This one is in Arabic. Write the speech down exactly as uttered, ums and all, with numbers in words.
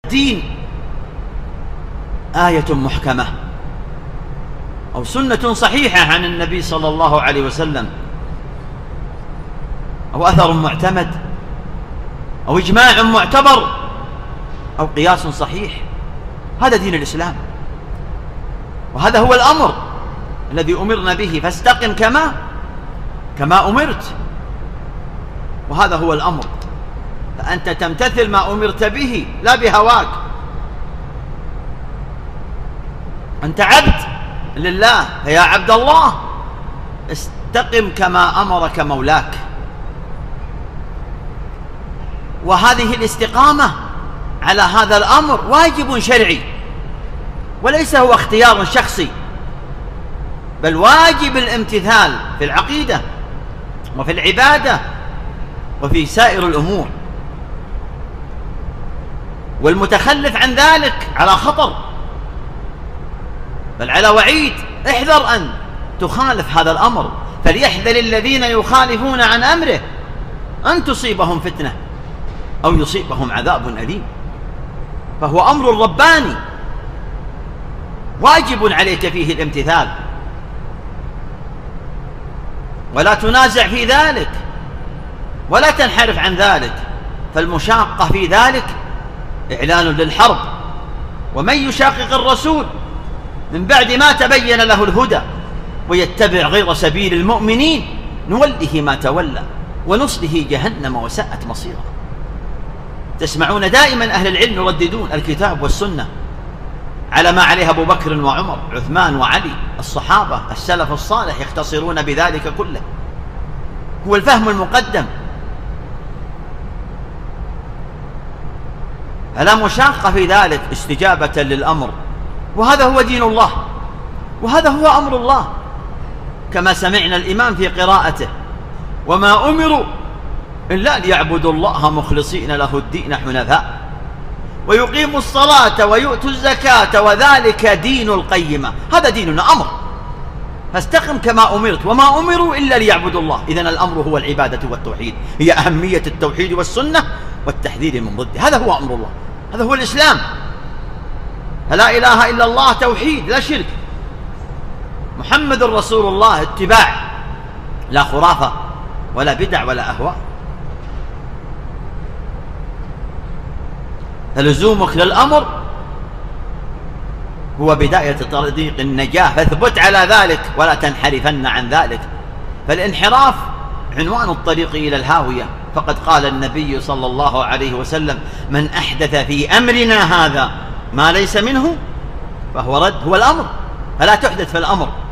دين آية محكمة أو سنة صحيحة عن النبي صلى الله عليه وسلم، أو أثر معتمد، أو إجماع معتبر، أو قياس صحيح، هذا دين الإسلام، وهذا هو الأمر الذي أمرنا به، فاستقم كما كما أمرت، وهذا هو الأمر، فأنت تمتثل ما أمرت به لا بهواك. أنت عبد لله، فيا عبد الله استقم كما أمرك مولاك. وهذه الاستقامة على هذا الأمر واجب شرعي، وليس هو اختيار شخصي، بل واجب الامتثال في العقيدة وفي العبادة وفي سائر الأمور، والمتخلف عن ذلك على خطر، بل على وعيد. احذر أن تخالف هذا الأمر، فليحذر الذين يخالفون عن أمره أن تصيبهم فتنة أو يصيبهم عذاب أليم. فهو أمر رباني واجب عليك فيه الامتثال، ولا تنازع في ذلك ولا تنحرف عن ذلك، فالمشاقة في ذلك إعلان للحرب. ومن يشاقق الرسول من بعد ما تبين له الهدى ويتبع غير سبيل المؤمنين نوله ما تولى ونصله جهنم وساءت مصيرا. تسمعون دائما أهل العلم يرددون الكتاب والسنة على ما عليه أبو بكر وعمر عثمان وعلي، الصحابة السلف الصالح يختصرون بذلك كله، هو الفهم المقدم. فلا مشاقة في ذلك استجابة للأمر، وهذا هو دين الله، وهذا هو أمر الله، كما سمعنا الإمام في قراءته: وما أمروا إلا ليعبدوا الله مخلصين له الدين حنفاء ويقيموا الصلاة ويؤتوا الزكاة وذلك دين القيمة. هذا ديننا، أمر، فاستقم كما أمرت، وما أمروا إلا ليعبدوا الله. إذن الأمر هو العبادة والتوحيد، هي أهمية التوحيد والسنة والتحذير من ضده، هذا هو أمر الله، هذا هو الإسلام. فلا إله إلا الله توحيد لا شرك، محمد رسول الله اتباع، لا خرافة ولا بدع ولا أهواء. فلزومك للأمر هو بداية طريق النجاة، فاثبت على ذلك ولا تنحرفن عن ذلك، فالانحراف عنوان الطريق إلى الهاوية. فقد قال النبي صلى الله عليه وسلم: من أحدث في أمرنا هذا ما ليس منه فهو رد. هو الأمر، فلا تحدث في الأمر.